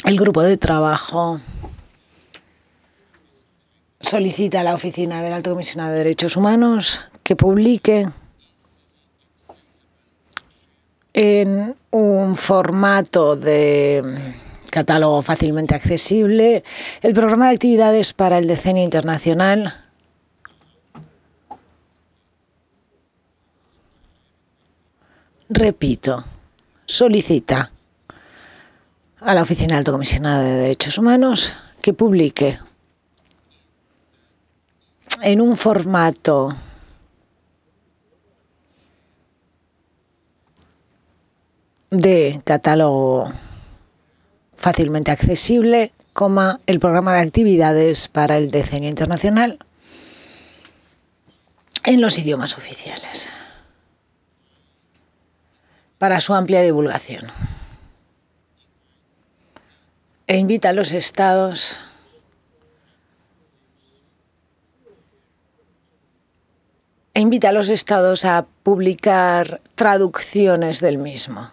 El grupo de trabajo solicita a la Oficina del Alto Comisionado de Derechos Humanos que publique en un formato de catálogo fácilmente accesible el programa de actividades para el Decenio Internacional Repito, solicita a la Oficina del Alto Comisionado de Derechos Humanos que publique en un formato de catálogo fácilmente accesible, el programa de actividades para el Decenio Internacional en los idiomas oficiales, para su amplia divulgación. E invita a los estados a publicar traducciones del mismo.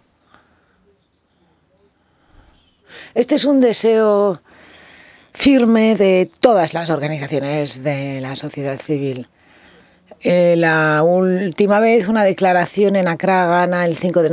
Este es un deseo firme de todas las organizaciones de la sociedad civil. La última vez, una declaración en Accra, Ghana, el 5 de